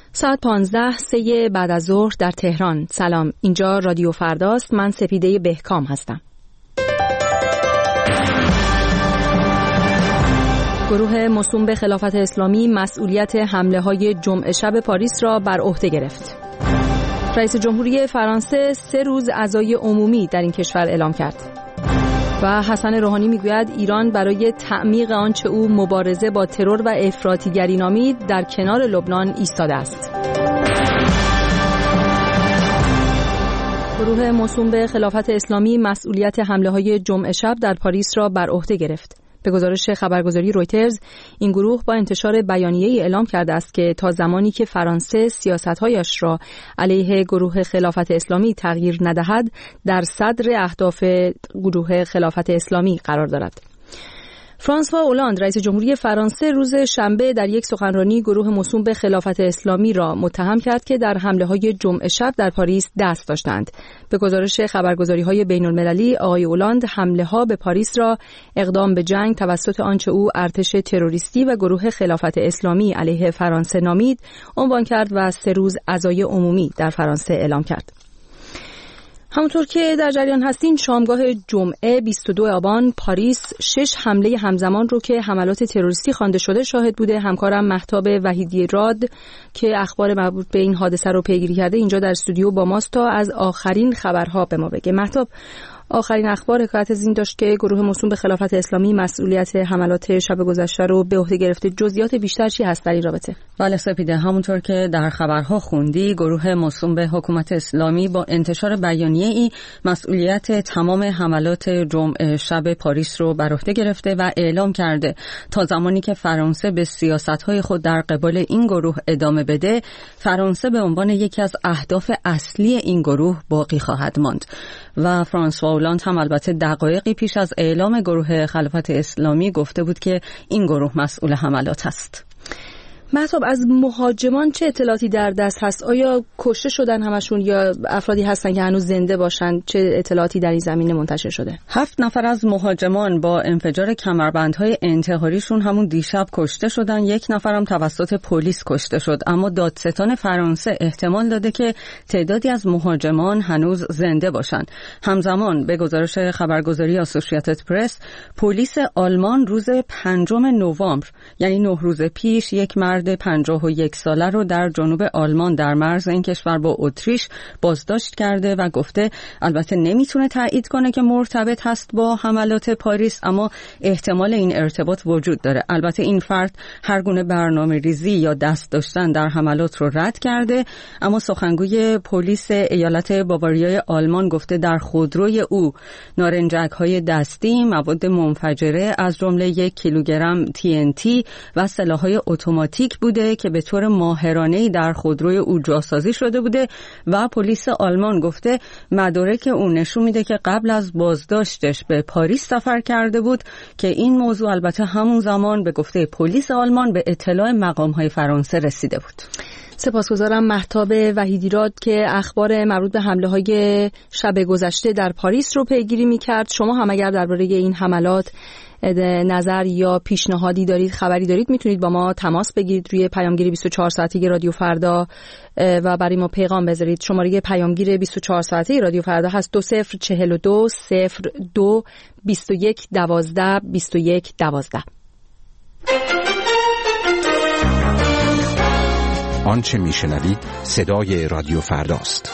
ساعت 15 بعد از ظهر در تهران. سلام، اینجا رادیو فرداست. من سپیده بهکام هستم. گروه موسوم به خلافت اسلامی مسئولیت حمله‌های جمعه شب پاریس را بر عهده گرفت. رئیس جمهوری فرانسه 3 روز عزای عمومی در این کشور اعلام کرد. و حسن روحانی میگوید ایران برای تعمیق آنچه او مبارزه با ترور و افراطیگری نامید در کنار لبنان ایستاده است. گروه موسوم به خلافت اسلامی مسئولیت حمله‌های جمعه شب در پاریس را بر عهده گرفت. به گزارش خبرگزاری رویترز، این گروه با انتشار بیانیه‌ای اعلام کرده است که تا زمانی که فرانسه سیاست‌هایش را علیه گروه خلافت اسلامی تغییر ندهد، در صدر اهداف گروه خلافت اسلامی قرار دارد. فرانسوا اولاند رئیس جمهوری فرانسه روز شنبه در یک سخنرانی گروه موسوم به خلافت اسلامی را متهم کرد که در حمله‌های جمعه شب در پاریس دست داشتند. به گزارش خبرگزاری‌های بین‌المللی، آقای اولاند حمله‌ها به پاریس را اقدام به جنگ توسط آنچه او ارتش تروریستی و گروه خلافت اسلامی علیه فرانسه نامید، عنوان کرد و 3 روز عزای عمومی در فرانسه اعلام کرد. همونطور که در جریان هستین، شامگاه جمعه 22 آبان پاریس 6 حمله همزمان رو که حملات تروریستی خوانده شده شاهد بوده. همکارم مهتاب وحیدی راد که اخبار مربوط به این حادثه رو پیگیری کرده اینجا در استودیو با ماست تا از آخرین خبرها به ما بگه. مهتاب، آخرین اخبار حکایت از این داشت که گروه موسوم به خلافت اسلامی مسئولیت حملات شب گذشته رو به عهده گرفته. جزئیات بیشتر چی هست در این رابطه؟ بله سپیده، همونطور که در خبرها خوندی، گروه موسوم به حکومت اسلامی با انتشار بیانیه‌ای مسئولیت تمام حملات جمعه شب پاریس رو بر عهده گرفته و اعلام کرده تا زمانی که فرانسه به سیاست‌های خود در قبال این گروه ادامه بده، فرانسه به عنوان یکی از اهداف اصلی این گروه باقی خواهد ماند. و فرانسوا اولاند هم البته دقایقی پیش از اعلام گروه خلافت اسلامی گفته بود که این گروه مسئول حملات است. مهتاب، از مهاجمان چه اطلاعاتی در دست هست؟ آیا کشته شدن همشون یا افرادی هستن که هنوز زنده باشن؟ چه اطلاعاتی در این زمینه منتشر شده؟ 7 نفر از مهاجمان با انفجار کمربندهای انتحاریشون همون دیشب کشته شدن. 1 نفرم توسط پلیس کشته شد، اما دادستان فرانسه احتمال داده که تعدادی از مهاجمان هنوز زنده باشن. همزمان به گزارش خبرگزاری اسوسییتد پرس، پلیس آلمان روز 5 نوامبر یعنی 9 روز پیش یک مرد 51 ساله رو در جنوب آلمان در مرز این کشور با اتریش بازداشت کرده و گفته البته نمیتونه تایید کنه که مرتبط هست با حملات پاریس، اما احتمال این ارتباط وجود داره. البته این فرد هر گونه برنامه ریزی یا دست داشتن در حملات رو رد کرده، اما سخنگوی پلیس ایالت باواریای آلمان گفته در خودروی او نارنجک‌های دستی، مواد منفجره از جمله 1 کیلوگرم TNT و سلاح‌های اتوماتیک بوده که به طور ماهرانه‌ای در خودروی او جاسازی شده بوده و پلیس آلمان گفته مدارک او نشون میده که قبل از بازداشتش به پاریس سفر کرده بود که این موضوع البته همون زمان به گفته پلیس آلمان به اطلاع مقام‌های فرانسه رسیده بود. سپاسگزارم مهتاب وحیدی راد که اخبار مربوط به حمله‌های شب گذشته در پاریس رو پیگیری می‌کرد. شما هم اگر درباره این حملات نظر یا پیشنهادی دارید، خبری دارید، میتونید با ما تماس بگیرید روی پیامگیر 24 ساعته رادیو فردا و برای ما پیغام بذارید. شماره پیامگیر 24 ساعته رادیو فردا هست 2042 02 21 12 21 12. آنچه میشنوید صدای رادیو فرداست.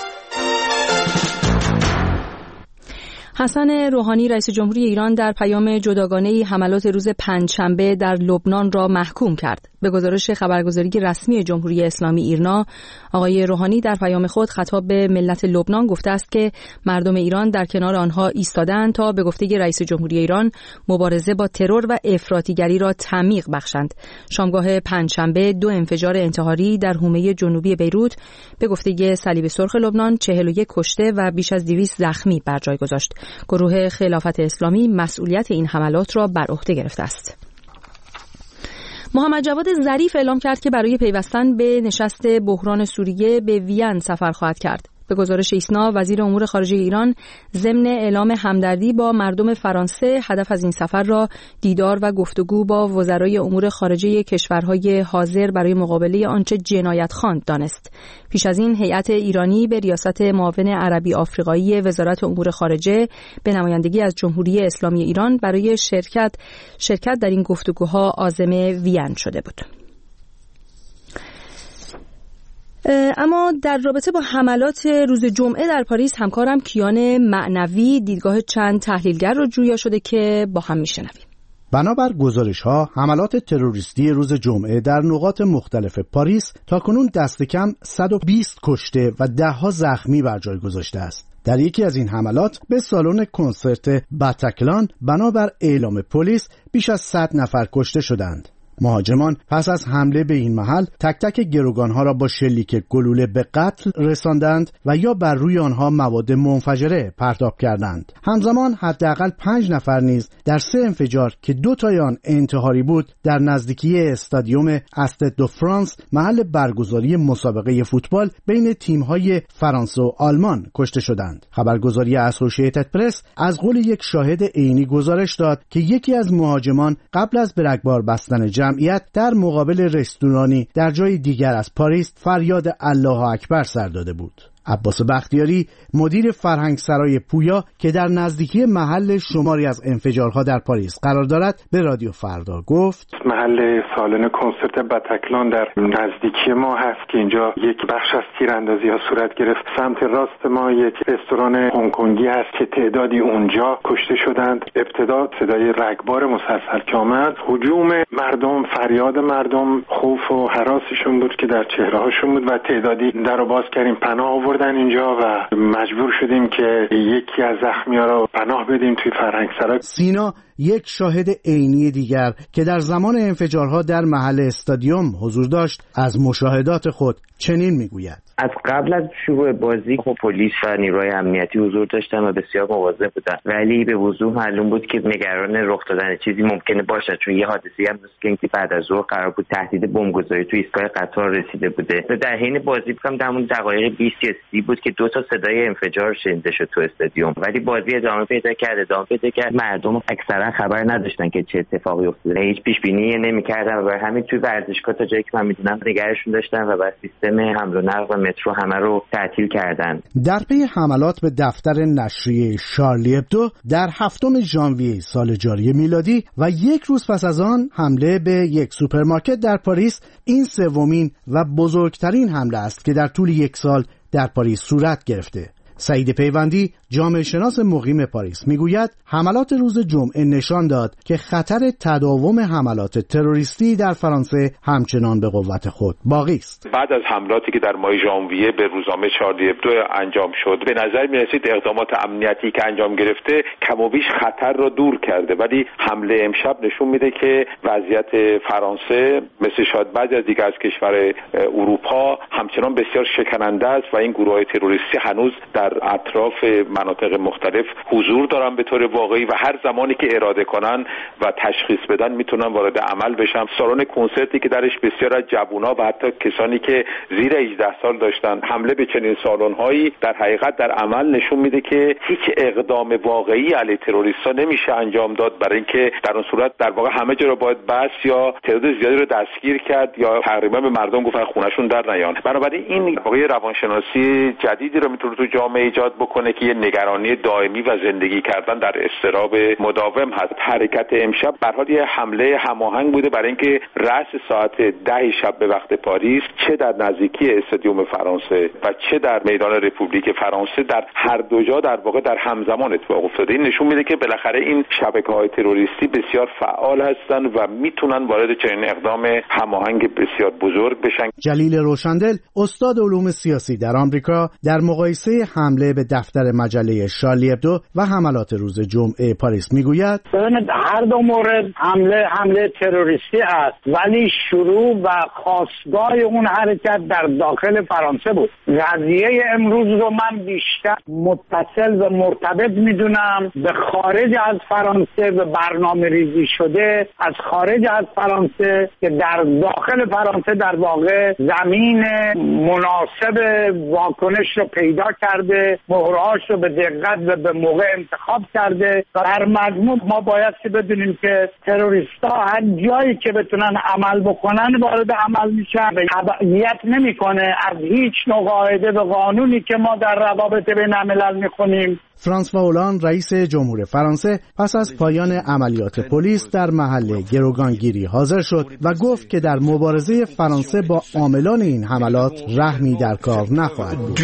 حسن روحانی رئیس جمهوری ایران در پیام جداگانه‌ای حملات روز پنجشنبه در لبنان را محکوم کرد. به گزارش خبرگزاری رسمی جمهوری اسلامی ایرنا، آقای روحانی در پیام خود خطاب به ملت لبنان گفته است که مردم ایران در کنار آنها ایستادند تا به گفته رئیس جمهوری ایران مبارزه با ترور و افراطیگری را تعمیق بخشند. شامگاه پنجشنبه 2 انفجار انتحاری در حومه جنوبی بیروت به گفته صلیب سرخ لبنان 41 کشته و بیش از 200 زخمی بر جای گذاشت. گروه خلافت اسلامی مسئولیت این حملات را بر عهده گرفته است. محمد جواد ظریف اعلام کرد که برای پیوستن به نشست بحران سوریه به وین سفر خواهد کرد. به گزارش ایسنا، وزیر امور خارجه ایران ضمن اعلام همدردی با مردم فرانسه هدف از این سفر را دیدار و گفتگو با وزرای امور خارجه کشورهای حاضر برای مقابله آنچه جنایت خواند دانست. پیش از این هیئت ایرانی به ریاست معاون عربی آفریقایی وزارت امور خارجه به نمایندگی از جمهوری اسلامی ایران برای شرکت در این گفتگوها عازم وین شده بود. اما در رابطه با حملات روز جمعه در پاریس همکارم کیان معنوی دیدگاه چند تحلیلگر را جویا شده که با هم میشنویم. بنابر گزارش‌ها حملات تروریستی روز جمعه در نقاط مختلف پاریس تاکنون دست کم 120 کشته و ده‌ها زخمی بر جای گذاشته است. در یکی از این حملات به سالن کنسرت باتاکلان بنابر اعلام پلیس بیش از 100 نفر کشته شدند. مهاجمان پس از حمله به این محل تک تک گروگانها را با شلیک گلوله به قتل رساندند و یا بر روی آنها مواد منفجره پرتاب کردند. همزمان حداقل 5 نفر نیز در 3 انفجار که 2 تای آن انتحاری بود در نزدیکی استادیوم استاد دو فرانس محل برگزاری مسابقه فوتبال بین تیم‌های فرانسه و آلمان کشته شدند. خبرگزاری اسوشییتد پرس از قول یک شاهد عینی گزارش داد که یکی از مهاجمان قبل از به رگبار بستن جمعیت در مقابل رستورانی در جای دیگر از پاریس فریاد الله اکبر سر داده بود. عباس بختیاری مدیر فرهنگسرای پویا که در نزدیکی محل شماری از انفجارها در پاریس قرار دارد به رادیو فردا گفت محل سالن کنسرت باتاکلان در نزدیکی ما هست که اینجا یک بخش از تیراندازی ها صورت گرفت. سمت راست ما یک رستوران هنگکنگی هست که تعدادی اونجا کشته شدند. ابتدا صدای رگبار مسلسل که آمد، هجوم مردم، فریاد مردم، خوف و هراسشون بود که در چهره هاشون بود و تعدادی در رو باز کردیم، پناه آوردن اینجا و مجبور شدیم که یکی از زخمی‌ها رو پناه بدیم توی فرهنگسرا. سینا یک شاهد عینی دیگر که در زمان انفجارها در محل استادیوم حضور داشت از مشاهدات خود چنین میگوید: از قبل از شروع بازی پلیس و نیروهای امنیتی حضور داشتن و بسیار مواظب بودن، ولی به وضوح معلوم بود که نگران رخ دادن چیزی ممکنه باشد، چون یه حادثه‌ای هم که بعد از ظهر قرار بود تهدید بمبگذاری توی ایستگاه قطار رسیده بوده. در حین بازی فکر در اون دقایق 20 بود که 2 تا صدای انفجار شنیده شد تو استادیوم، ولی بازی ادامه پیدا کرد. مردم اکثرا خبر نداشتن که چه اتفاقی افتاده، هیچ پیش بینی نمی‌کردن و برای همین توی ورزشگاه تا جایی که من می‌دونم نگرشون داشتن و بر سیستم حمل و نقل و مترو همه رو تعطیل کردن. در پی حملات به دفتر نشریه شارلی ابدو در 7 ژانویه سال جاری میلادی و یک روز پس از آن حمله به یک سوپرمارکت در پاریس، این سومین و بزرگترین حمله است که در طول یک سال در پاریس صورت گرفته. سعید پیوندی جامعه شناس مقیم پاریس میگوید حملات روز جمعه نشان داد که خطر تداوم حملات تروریستی در فرانسه همچنان به قوت خود باقی است. بعد از حملاتی که در ماه ژانویه به روزنامه شارلی ابدو انجام شد، به نظر می‌رسید اقدامات امنیتی که انجام گرفته کم و بیش خطر را دور کرده، ولی حمله امشب نشون میده که وضعیت فرانسه مثل شاید بعضی از دیگر از کشور اروپا همچنان بسیار شکننده است و این گروه‌های تروریستی هنوز در اطراف مناطق مختلف حضور دارن به طور واقعی و هر زمانی که اراده کنن و تشخیص بدن میتونن وارد عمل بشن. سالن کنسرتی که درش بسیار از جوونا و حتی کسانی که زیر 18 سال داشتن حمله به چنین سالن‌هایی در حقیقت در عمل نشون میده که هیچ اقدام واقعی علیه تروریست‌ها نمیشه انجام داد، برای اینکه در اون صورت در واقع همه جا رو باید بس یا تعداد زیادی رو دستگیر کرد یا تقریبا به مردم گفت خونه‌شون در نیان. بنابراین این واقعا روانشناسی جدیدی رو میتونه تو جامعه ایجاد بکنه که یه نگرانی دائمی و زندگی کردن در اضطراب مداوم هست. حرکت امشب به هر حال یه حمله هماهنگ بوده برای اینکه رأس ساعت 10 شب به وقت پاریس، چه در نزدیکی استادیوم فرانسه و چه در میدان رپوبلیک فرانسه، در هر دو جا در واقع در همزمان اتفاق افتاده. این نشون میده که بالاخره این شبکه‌های تروریستی بسیار فعال هستن و میتونن وارد چنین اقدام هماهنگ بسیار بزرگ بشن. جلیل روشندل استاد علوم سیاسی در آمریکا در مقایسه حمله به دفتر مجله مجله شارلی ابدو و حملات روز جمعه پاریس میگوید هر دو مورد حمله تروریستی است، ولی شروع و خاستگاه اون حرکت در داخل فرانسه بود. قضیه امروز رو من بیشتر متصل و مرتبط میدونم به خارج از فرانسه و برنامه ریزی شده از خارج از فرانسه که در داخل فرانسه در واقع زمین مناسب واکنش رو پیدا کرده، مهرهاش رو به دقت و به موقع انتخاب کرده. در مجموع ما باید که بدونیم که تروریستا هر جایی که بتونن عمل بکنن وارد عمل میشن، تبعیت نمیکنه از هیچ نوع قاعده و قانونی که ما در روابط بین الملل میخونیم. فرانسوا هولان رئیس جمهور فرانسه پس از پایان عملیات پلیس در محل گروگانگیری حاضر شد و گفت که در مبارزه فرانسه با عاملان این حملات رحمی در کار نخواهد بود.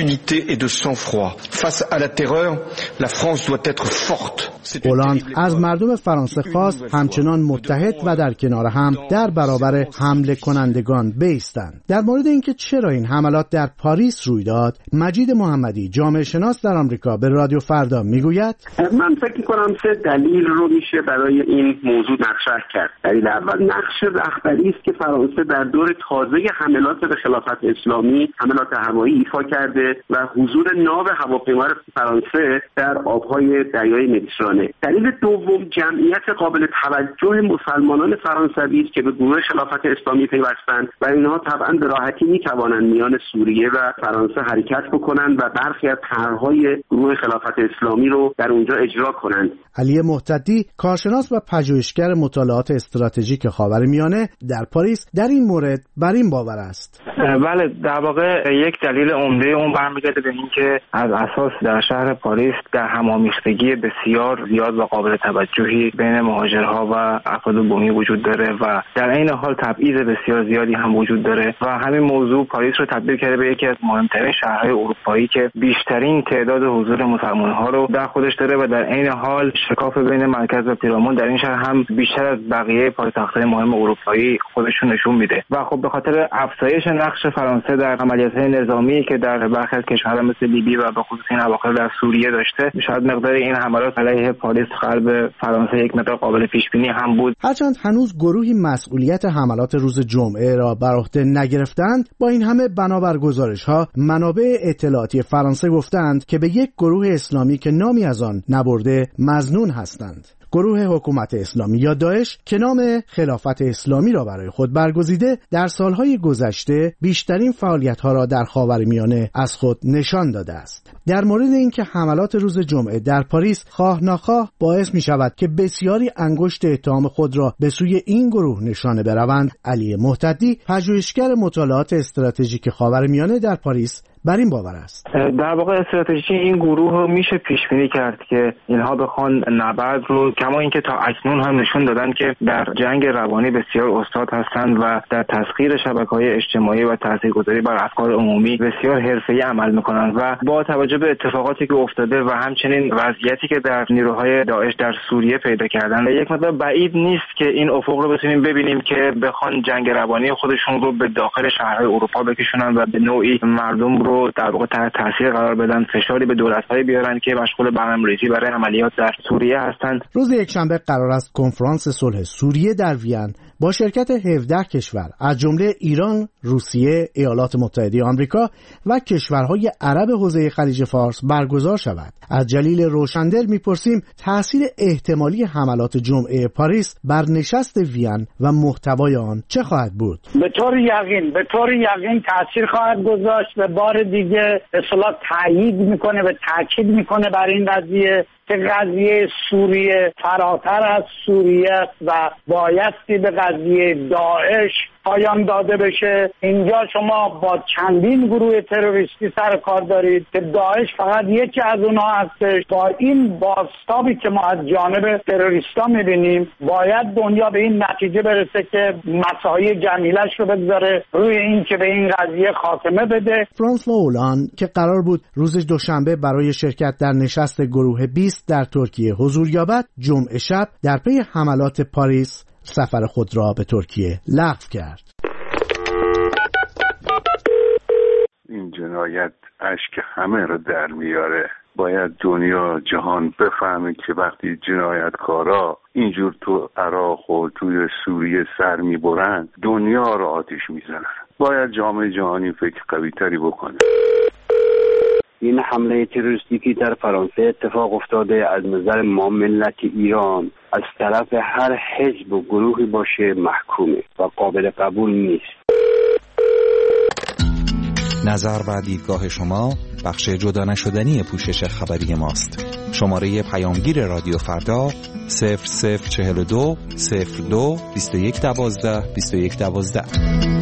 هولان از مردم فرانسه خواست همچنان متحد و در کنار هم در برابر حمله کنندگان بایستند. در مورد اینکه چرا این حملات در پاریس روی داد، مجید محمدی جامعه شناس در آمریکا به رادیو فردا میگوید من فکر می‌کنم سه دلیل رو میشه برای این موضوع مطرح کرد. دلیل اول نقش رهبری است که فرانسه در دور تازه حملات به خلافت اسلامی، حملات هوایی ایفا کرده و حضور ناو هواپیما فرانسه در آب‌های دریای مدیترانه. دلیل دوم جمعیت قابل توجه مسلمانان فرانسوی است که به گروه خلافت اسلامی پیوستند و اینها طبعا به راحتی می‌توانند میان سوریه و فرانسه حرکت بکنند و برخی از طرح‌های گروه خلافت اسلامی رو در اونجا اجرا کنند. علی محتدی کارشناس و پژوهشگر مطالعات استراتژیک خاورمیانه در پاریس در این مورد بر این باور است. بله، در واقع یک دلیل عمده اون برمیگرده به این که از اساس در شهر پاریس در همامیختگی بسیار زیاد و قابل توجهی بین مهاجرها و افراد بومی وجود داره و در عین حال تبعیض بسیار زیادی هم وجود داره و همین موضوع پاریس رو تبدیل کرده به یکی از مهمترین شهرهای اروپایی که بیشترین تعداد حضور مسلمان‌ها رو در خودش داره و در عین حال شکاف بین مرکز و پیرامون در این شهر هم بیشتر از بقیه پایتخت‌های مهم اروپایی خودشون نشون میده و خب به خاطر افزایش نقش فرانسه در عملیات‌های نظامی که در برخی از کشورها مثل لیبی و به خصوص این اواخر در سوریه داشته، شاید مقدار این حملات علیه پاریس قلب فرانسه یک مقدار قابل پیش بینی هم بود. هرچند هنوز گروهی مسئولیت حملات روز جمعه را بر عهده نگرفتند، با این همه بنابر گزارش‌ها منابع اطلاعاتی فرانسه گفتند که به یک گروه اسلامی که نامی از آن نبرده مظنون هستند. گروه حکومت اسلامی یا داعش که نام خلافت اسلامی را برای خود برگزیده، در سالهای گذشته بیشترین فعالیت‌ها را در خاورمیانه از خود نشان داده است. در مورد اینکه حملات روز جمعه در پاریس خواه ناخواه باعث می شود که بسیاری انگشت اتهام خود را به سوی این گروه نشانه بروند، علی محتدی پژوهشگر مطالعات استراتژیک خاورمیانه در پاریس بر این باور است. در واقع استراتژی این گروه رو میشه پیش بینی کرد که اینها بخوان نبرد رو، کما اینکه تا اکنون هم نشون دادن که در جنگ روانی بسیار استاد هستند و در تسخیر شبکه‌های اجتماعی و تاثیرگذاری بر افکار عمومی بسیار حرفه‌ای عمل می‌کنند و با توجه به اتفاقاتی که افتاده و همچنین وضعیتی که در نیروهای داعش در سوریه پیدا کردن، یک مقدار بعید نیست که این افق رو بتونیم ببینیم که بخوان جنگ روانی خودشون رو به داخل شهرهای اروپا بکشونن و به نوعی مردم رو در واقع تحت تاثیر قرار بدن، فشاری به دولت‌های بیارن که مشغول برنامه‌ریزی برای عملیات در سوریه هستند. روز یکشنبه قرار است کنفرانس صلح سوریه در وین با شرکت 17 کشور از جمله ایران، روسیه، ایالات متحده آمریکا و کشورهای عرب حوزه خلیج فارس برگزار شود. از جلیل روشندل میپرسیم تأثیر احتمالی حملات جمعه پاریس بر نشست وین و محتوای آن چه خواهد بود؟ به طور یقین تأثیر خواهد گذاشت و بار دیگه اصطلاح تایید میکنه و تاکید میکنه بر این قضیه که قضیه سوریه فراتر از سوریه و بایستی به قضیه داعش پایان داده بشه. اینجا شما با چندین گروه تروریستی سر کار دارید که داعش فقط یکی از اونها هستش. با این بازتابی که ما از جانب تروریستا میبینیم باید دنیا به این نتیجه برسه که مساعی جمیلش رو بگذاره روی این که به این قضیه خاتمه بده. فرانسوا هولان که قرار بود روز دوشنبه برای شرکت در نشست گروه 20 در ترکیه حضور یابد، جمعه شب در پی حملات پاریس سفر خود را به ترکیه لغو کرد. این جنایت اشک همه را در میاره. باید دنیا جهان بفهمه که وقتی جنایتکارا اینجور تو عراق و توی سوریه سر میبرن دنیا رو آتش میزنن. باید جامعه جهانی فکر قوی‌تری بکنه. این حمله تروریستی در فرانسه اتفاق افتاده از نظر ما ملت ایران از طرف هر حزب و گروهی باشه محکومه و قابل قبول نیست. نظر و دیدگاه شما بخش جدا نشدنی پوشش خبری ماست. شماره پیامگیر رادیو فردا 0042 02 2112 2112.